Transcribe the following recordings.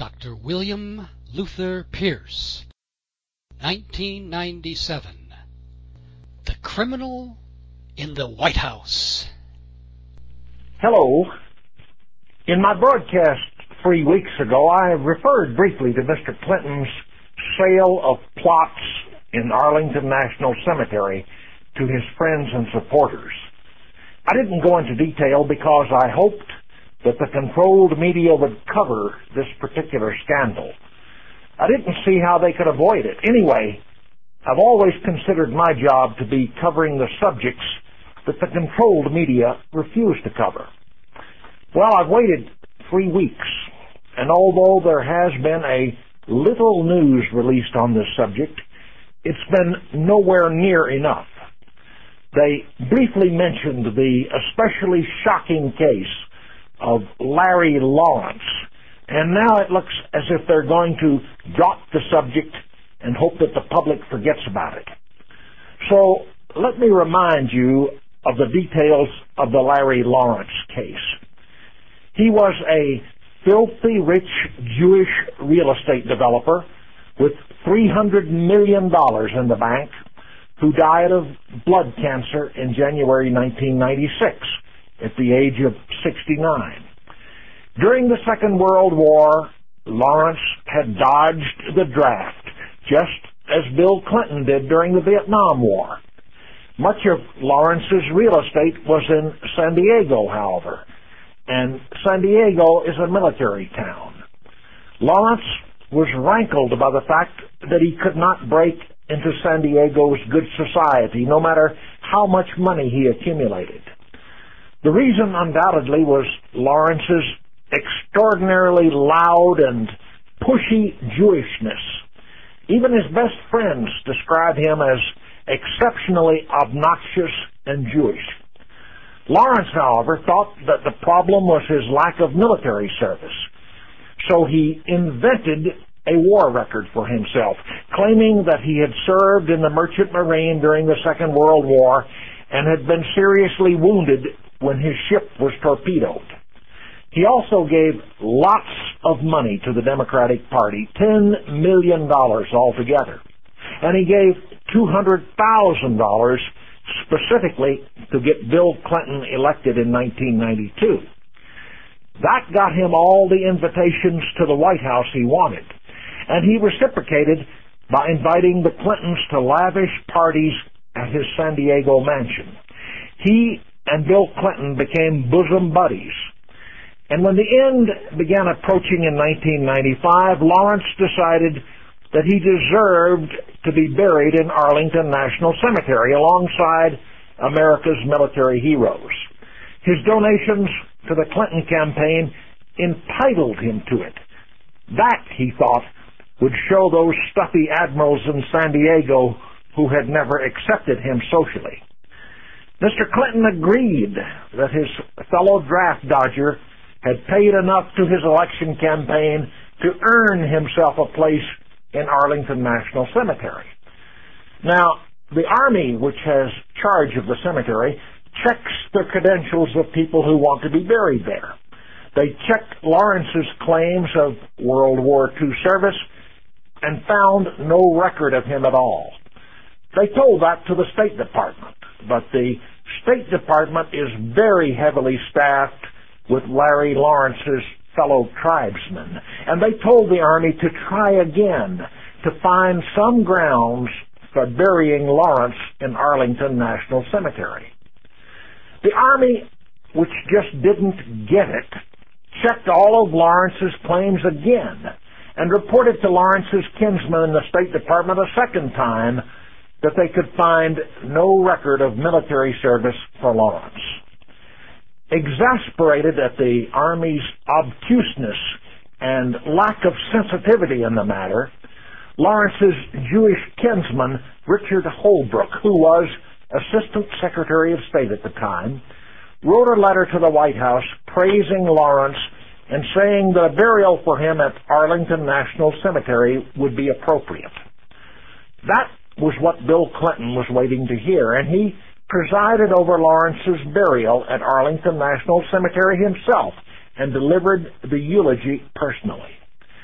Dr. William Luther Pierce, 1997. The Criminal in the White House. Hello. In my broadcast 3 weeks ago, I referred briefly to Mr. Clinton's sale of plots in Arlington National Cemetery to his friends and supporters. I didn't go into detail because I hoped that the controlled media would cover this particular scandal. I didn't see how they could avoid it. Anyway, I've always considered my job to be covering the subjects that the controlled media refuse to cover. Well, I've waited 3 weeks, and although there has been a little news released on this subject, it's been nowhere near enough. They briefly mentioned the especially shocking case of Larry Lawrence, and now it looks as if they're going to drop the subject and hope that the public forgets about it. So let me remind you of the details of the Larry Lawrence case. He was a filthy rich Jewish real estate developer with $300 million in the bank who died of blood cancer in January 1996 at the age of 69. During the Second World War, Lawrence had dodged the draft, just as Bill Clinton did during the Vietnam War. Much of Lawrence's real estate was in San Diego, however, and San Diego is a military town. Lawrence was rankled by the fact that he could not break into San Diego's good society, no matter how much money he accumulated. The reason undoubtedly was Lawrence's extraordinarily loud and pushy Jewishness. Even his best friends describe him as exceptionally obnoxious and Jewish. Lawrence, however, thought that the problem was his lack of military service, so he invented a war record for himself, claiming that he had served in the Merchant Marine during the Second World War and had been seriously wounded when his ship was torpedoed. He also gave lots of money to the Democratic Party, $10 million altogether, and he gave $200,000 specifically to get Bill Clinton elected in 1992. That got him all the invitations to the White House he wanted, and he reciprocated by inviting the Clintons to lavish parties at his San Diego mansion. He and Bill Clinton became bosom buddies. And when the end began approaching in 1995, Lawrence decided that he deserved to be buried in Arlington National Cemetery alongside America's military heroes. His donations to the Clinton campaign entitled him to it. That, he thought, would show those stuffy admirals in San Diego who had never accepted him socially. Mr. Clinton agreed that his fellow draft dodger had paid enough to his election campaign to earn himself a place in Arlington National Cemetery. Now, the Army, which has charge of the cemetery, checks the credentials of people who want to be buried there. They checked Lawrence's claims of World War II service and found no record of him at all. They told that to the State Department, but the State Department is very heavily staffed with Larry Lawrence's fellow tribesmen, and they told the Army to try again to find some grounds for burying Lawrence in Arlington National Cemetery. The Army, which just didn't get it, checked all of Lawrence's claims again and reported to Lawrence's kinsmen in the State Department a second time that they could find no record of military service for Lawrence. Exasperated at the Army's obtuseness and lack of sensitivity in the matter, Lawrence's Jewish kinsman, Richard Holbrooke, who was Assistant Secretary of State at the time, wrote a letter to the White House praising Lawrence and saying that a burial for him at Arlington National Cemetery would be appropriate. That was what Bill Clinton was waiting to hear, and he presided over Lawrence's burial at Arlington National Cemetery himself and delivered the eulogy personally.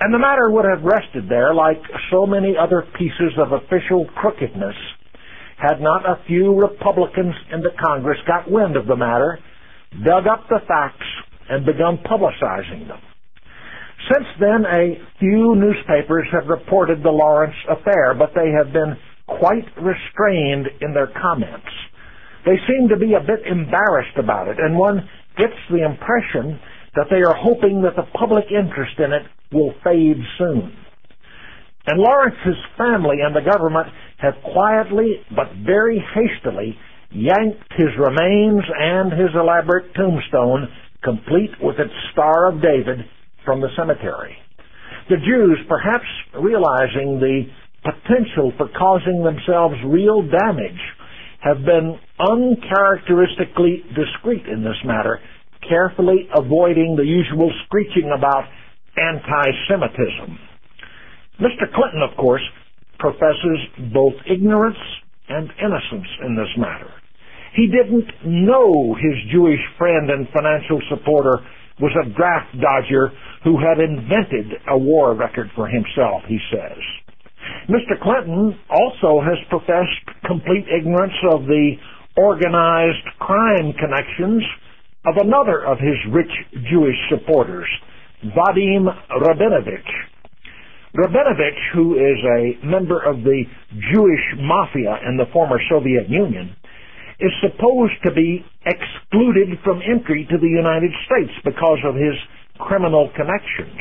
And the matter would have rested there like so many other pieces of official crookedness had not a few Republicans in the Congress got wind of the matter, dug up the facts, and begun publicizing them. Since then, a few newspapers have reported the Lawrence affair, but they have been quite restrained in their comments. They seem to be a bit embarrassed about it, and one gets the impression that they are hoping that the public interest in it will fade soon. And Lawrence's family and the government have quietly but very hastily yanked his remains and his elaborate tombstone, complete with its Star of David, from the cemetery. The Jews, perhaps realizing the potential for causing themselves real damage, have been uncharacteristically discreet in this matter, carefully avoiding the usual screeching about anti-Semitism. Mr. Clinton, of course, professes both ignorance and innocence in this matter. He didn't know his Jewish friend and financial supporter was a draft dodger who had invented a war record for himself, he says. Mr. Clinton also has professed complete ignorance of the organized crime connections of another of his rich Jewish supporters, Vadim Rabinovich. Rabinovich, who is a member of the Jewish mafia in the former Soviet Union, is supposed to be excluded from entry to the United States because of his criminal connections.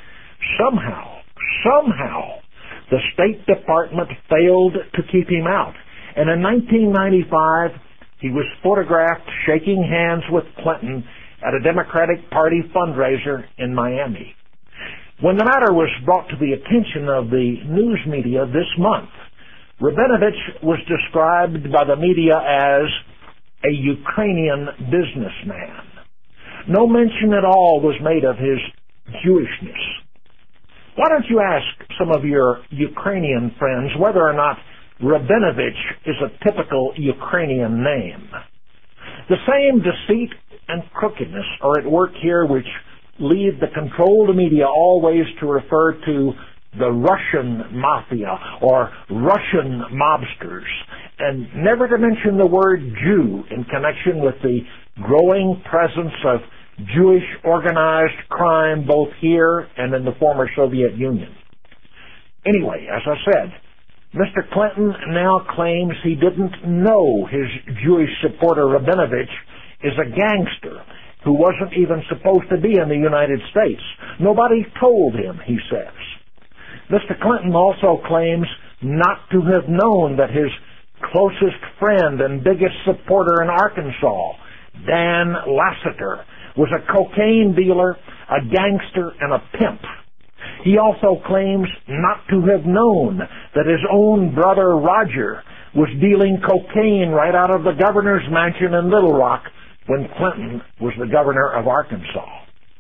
Somehow, the State Department failed to keep him out, and in 1995, he was photographed shaking hands with Clinton at a Democratic Party fundraiser in Miami. When the matter was brought to the attention of the news media this month, Rabinovich was described by the media as a Ukrainian businessman. No mention at all was made of his Jewishness. Why don't you ask some of your Ukrainian friends whether or not Rabinovich is a typical Ukrainian name? The same deceit and crookedness are at work here which lead the controlled media always to refer to the Russian mafia or Russian mobsters, and never to mention the word Jew in connection with the growing presence of Jewish organized crime both here and in the former Soviet Union. Anyway, as I said, Mr. Clinton now claims he didn't know his Jewish supporter Rabinovich is a gangster who wasn't even supposed to be in the United States. Nobody told him, he says. Mr. Clinton also claims not to have known that his closest friend and biggest supporter in Arkansas, Dan Lassiter, was a cocaine dealer, a gangster, and a pimp. He also claims not to have known that his own brother Roger was dealing cocaine right out of the governor's mansion in Little Rock when Clinton was the governor of Arkansas.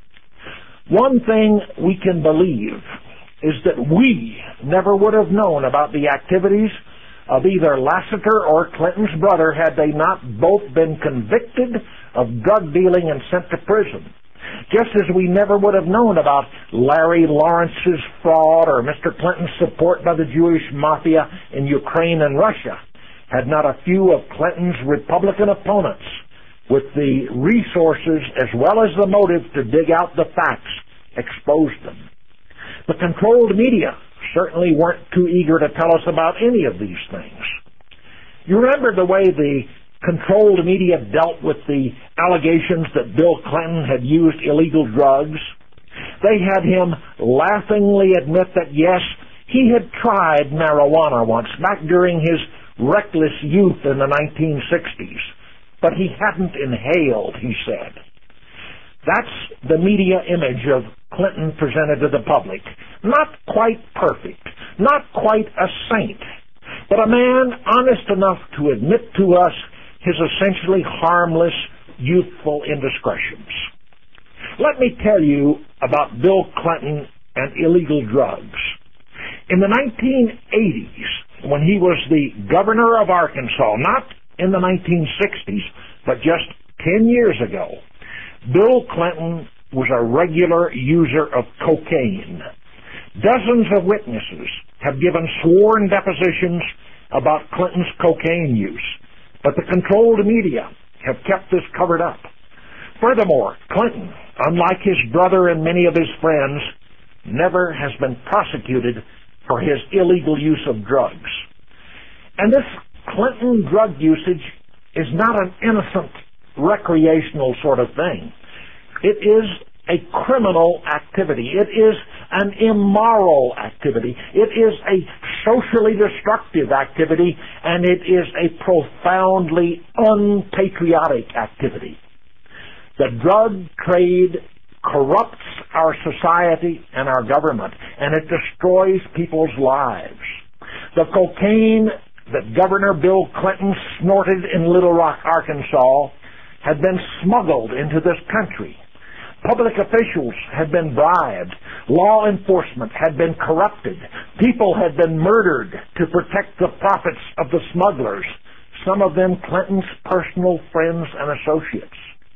One thing we can believe is that we never would have known about the activities of either Lassiter or Clinton's brother had they not both been convicted of drug dealing and sent to prison. Just as we never would have known about Larry Lawrence's fraud or Mr. Clinton's support by the Jewish mafia in Ukraine and Russia, had not a few of Clinton's Republican opponents, with the resources as well as the motive to dig out the facts, exposed them. The controlled media certainly weren't too eager to tell us about any of these things. You remember the way the controlled media dealt with the allegations that Bill Clinton had used illegal drugs? They had him laughingly admit that, yes, he had tried marijuana once, back during his reckless youth in the 1960s, but he hadn't inhaled, he said. That's the media image of Clinton presented to the public. Not quite perfect, not quite a saint, but a man honest enough to admit to us his essentially harmless, youthful indiscretions. Let me tell you about Bill Clinton and illegal drugs. In the 1980s, when he was the governor of Arkansas, not in the 1960s, but just 10 years ago, Bill Clinton was a regular user of cocaine. Dozens of witnesses have given sworn depositions about Clinton's cocaine use, but the controlled media have kept this covered up. Furthermore, Clinton, unlike his brother and many of his friends, never has been prosecuted for his illegal use of drugs. And this Clinton drug usage is not an innocent, recreational sort of thing. It is a criminal activity. It is an immoral activity. It is a socially destructive activity, and it is a profoundly unpatriotic activity. The drug trade corrupts our society and our government, and it destroys people's lives. The cocaine that Governor Bill Clinton snorted in Little Rock, Arkansas, had been smuggled into this country. Public officials had been bribed. Law enforcement had been corrupted. People had been murdered to protect the profits of the smugglers, some of them Clinton's personal friends and associates.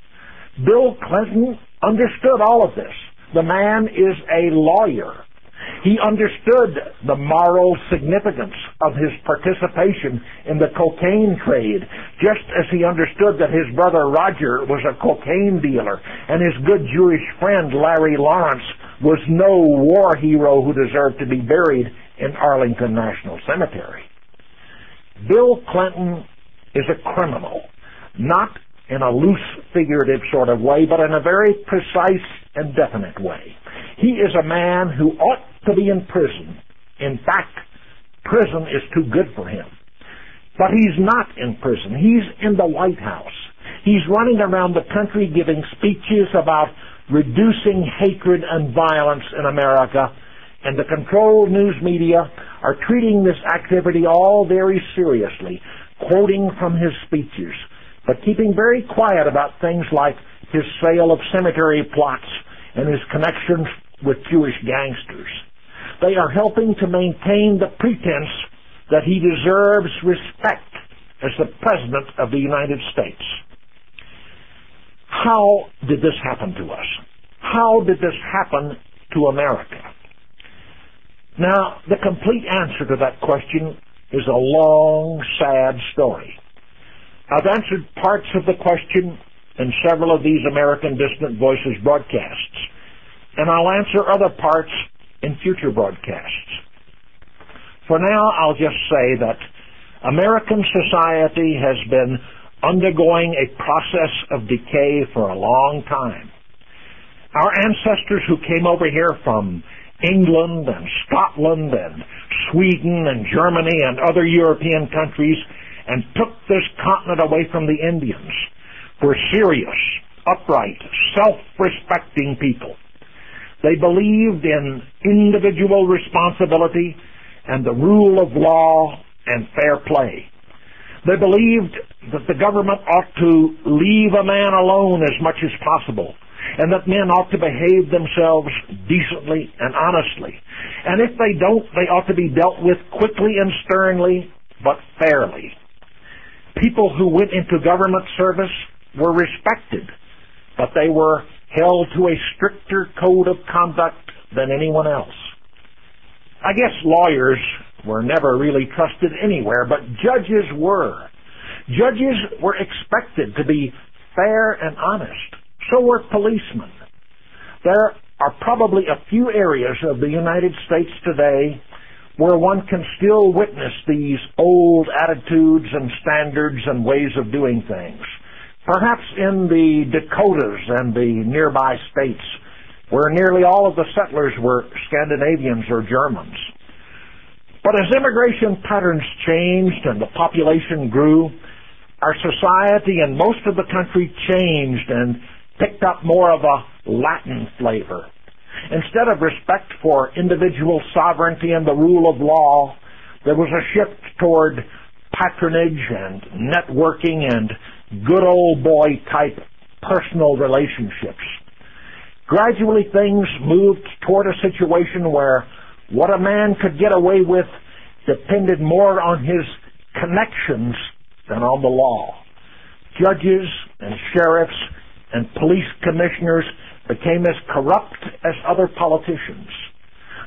Bill Clinton understood all of this. The man is a lawyer. He understood the moral significance of his participation in the cocaine trade, just as he understood that his brother Roger was a cocaine dealer and his good Jewish friend Larry Lawrence was no war hero who deserved to be buried in Arlington National Cemetery. Bill Clinton is a criminal, not in a loose, figurative sort of way, but in a very precise and definite way. He is a man who ought to be in prison. In fact, prison is too good for him. But he's not in prison. He's in the White House. He's running around the country giving speeches about reducing hatred and violence in America, and the controlled news media are treating this activity all very seriously, quoting from his speeches, but keeping very quiet about things like his sale of cemetery plots and his connections with Jewish gangsters. They are helping to maintain the pretense that he deserves respect as the President of the United States. How did this happen to us? How did this happen to America? Now, the complete answer to that question is a long, sad story. I've answered parts of the question in several of these American Dissident Voices broadcasts, and I'll answer other parts in future broadcasts. For now, I'll just say that American society has been undergoing a process of decay for a long time. Our ancestors who came over here from England and Scotland and Sweden and Germany and other European countries and took this continent away from the Indians were serious, upright, self-respecting people. They believed in individual responsibility and the rule of law and fair play. They believed that the government ought to leave a man alone as much as possible, and that men ought to behave themselves decently and honestly. And if they don't, they ought to be dealt with quickly and sternly, but fairly. People who went into government service were respected, but they were held to a stricter code of conduct than anyone else. I guess lawyers were never really trusted anywhere, but judges were. Judges were expected to be fair and honest. So were policemen. There are probably a few areas of the United States today where one can still witness these old attitudes and standards and ways of doing things. Perhaps in the Dakotas and the nearby states, where nearly all of the settlers were Scandinavians or Germans. But as immigration patterns changed and the population grew, our society and most of the country changed and picked up more of a Latin flavor. Instead of respect for individual sovereignty and the rule of law, there was a shift toward patronage and networking and good old boy type personal relationships. Gradually things moved toward a situation where what a man could get away with depended more on his connections than on the law. Judges and sheriffs and police commissioners became as corrupt as other politicians.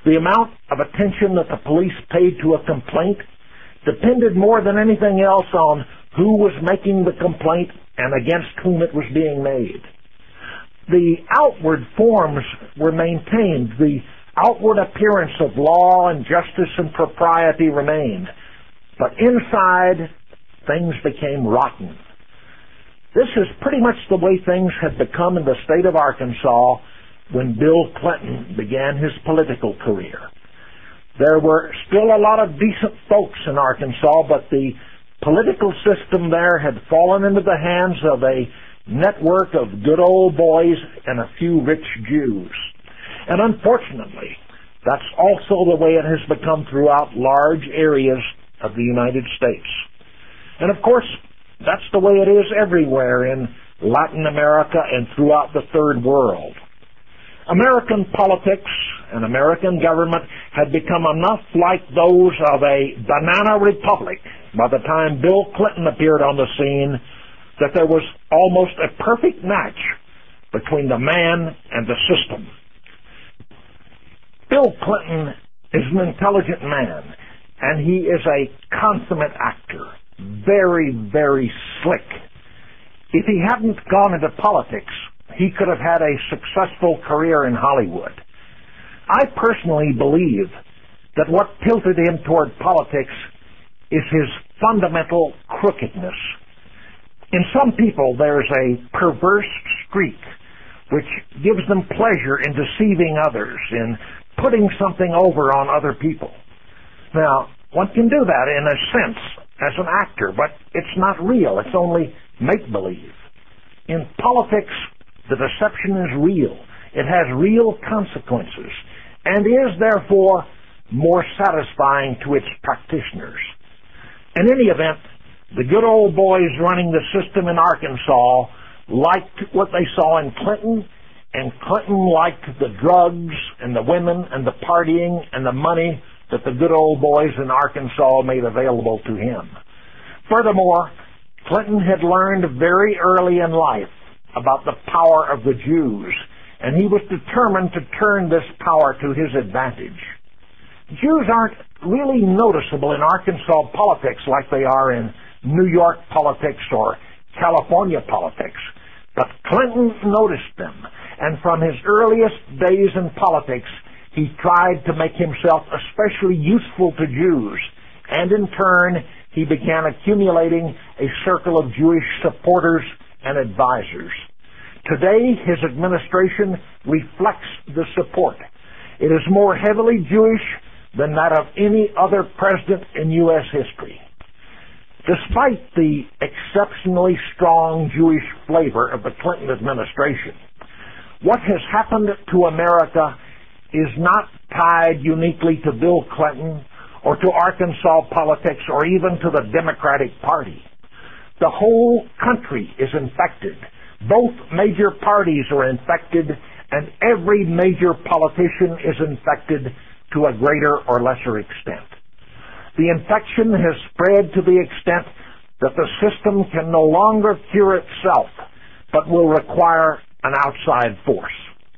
The amount of attention that the police paid to a complaint depended more than anything else on who was making the complaint and against whom it was being made. The outward forms were maintained. The outward appearance of law and justice and propriety remained. But inside, things became rotten. This is pretty much the way things had become in the state of Arkansas when Bill Clinton began his political career. There were still a lot of decent folks in Arkansas, but the political system there had fallen into the hands of a network of good old boys and a few rich Jews. And unfortunately, that's also the way it has become throughout large areas of the United States. And of course, that's the way it is everywhere in Latin America and throughout the Third World. American politics and American government had become enough like those of a banana republic by the time Bill Clinton appeared on the scene that there was almost a perfect match between the man and the system. Bill Clinton is an intelligent man, and he is a consummate actor. Very, very slick. If he hadn't gone into politics, he could have had a successful career in Hollywood. I personally believe that what tilted him toward politics is his fundamental crookedness. In some people, there's a perverse streak which gives them pleasure in deceiving others, in putting something over on other people. Now, one can do that in a sense as an actor, but it's not real. It's only make-believe. In politics, the deception is real. It has real consequences and is, therefore, more satisfying to its practitioners. In any event, the good old boys running the system in Arkansas liked what they saw in Clinton, and Clinton liked the drugs and the women and the partying and the money that the good old boys in Arkansas made available to him. Furthermore, Clinton had learned very early in life about the power of the Jews, and he was determined to turn this power to his advantage. Jews aren't really noticeable in Arkansas politics like they are in New York politics or California politics, but Clinton noticed them, and from his earliest days in politics, he tried to make himself especially useful to Jews, and in turn, he began accumulating a circle of Jewish supporters and advisors. Today, his administration reflects the support. It is more heavily Jewish than that of any other president in U.S. history. Despite the exceptionally strong Jewish flavor of the Clinton administration, what has happened to America is not tied uniquely to Bill Clinton or to Arkansas politics or even to the Democratic Party. The whole country is infected. Both major parties are infected, and every major politician is infected to a greater or lesser extent. The infection has spread to the extent that the system can no longer cure itself, but will require an outside force.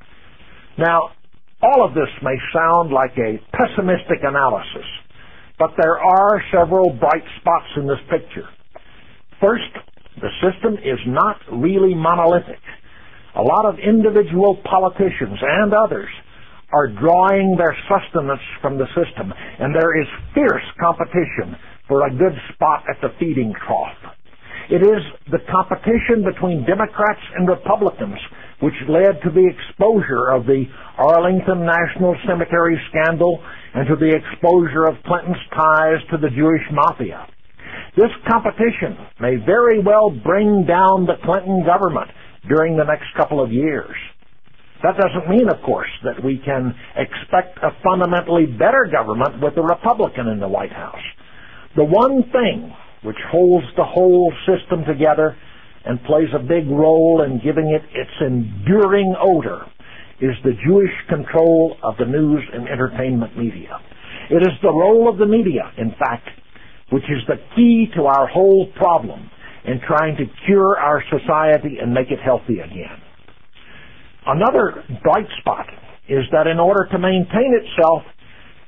Now, all of this may sound like a pessimistic analysis, but there are several bright spots in this picture. First, the system is not really monolithic. A lot of individual politicians and others are drawing their sustenance from the system, and there is fierce competition for a good spot at the feeding trough. It is the competition between Democrats and Republicans which led to the exposure of the Arlington National Cemetery scandal and to the exposure of Clinton's ties to the Jewish mafia. This competition may very well bring down the Clinton government during the next couple of years. That doesn't mean, of course, that we can expect a fundamentally better government with a Republican in the White House. The one thing which holds the whole system together and plays a big role in giving it its enduring odor is the Jewish control of the news and entertainment media. It is the role of the media, in fact, which is the key to our whole problem in trying to cure our society and make it healthy again. Another bright spot is that in order to maintain itself,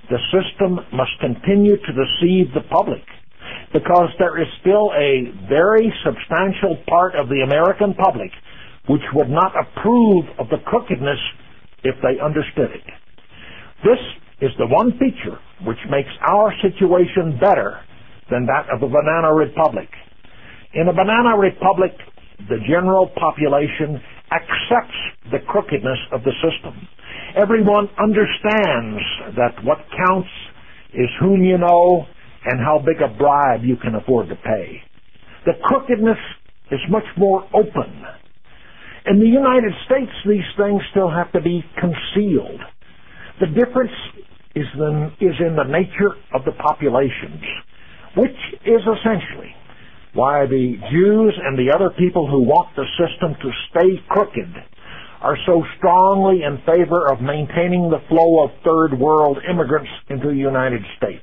the system must continue to deceive the public, because there is still a very substantial part of the American public which would not approve of the crookedness if they understood it. This is the one feature which makes our situation better than that of a banana republic. In a banana republic, the general population accepts the crookedness of the system. Everyone understands that what counts is whom you know and how big a bribe you can afford to pay. The crookedness is much more open. In the United States, these things still have to be concealed. The difference is in the nature of the populations, which is essentially why the Jews and the other people who want the system to stay crooked are so strongly in favor of maintaining the flow of third world immigrants into the United States.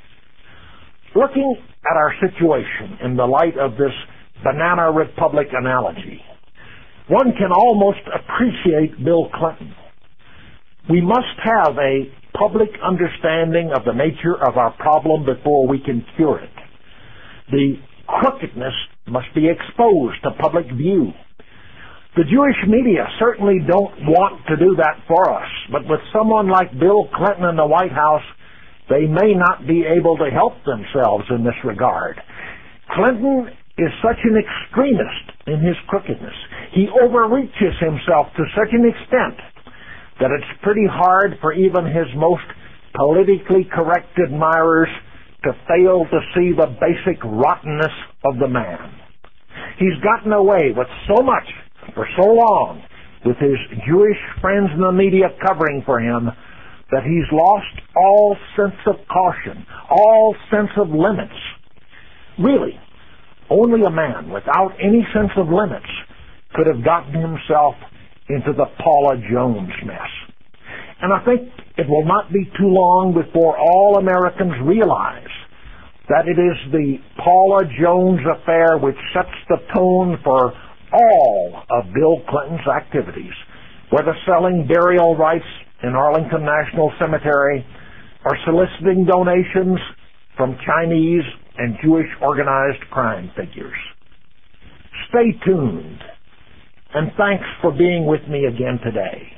Looking at our situation in the light of this banana republic analogy, one can almost appreciate Bill Clinton. We must have a public understanding of the nature of our problem before we can cure it. The crookedness must be exposed to public view. The Jewish media certainly don't want to do that for us, but with someone like Bill Clinton in the White House, they may not be able to help themselves in this regard. Clinton is such an extremist in his crookedness. He overreaches himself to such an extent that it's pretty hard for even his most politically correct admirers to fail to see the basic rottenness of the man. He's gotten away with so much for so long with his Jewish friends in the media covering for him that he's lost all sense of caution, all sense of limits. Really, only a man without any sense of limits could have gotten himself into the Paula Jones mess. And I think it will not be too long before all Americans realize that it is the Paula Jones affair which sets the tone for all of Bill Clinton's activities, whether selling burial rights in Arlington National Cemetery or soliciting donations from Chinese and Jewish organized crime figures. Stay tuned, and thanks for being with me again today.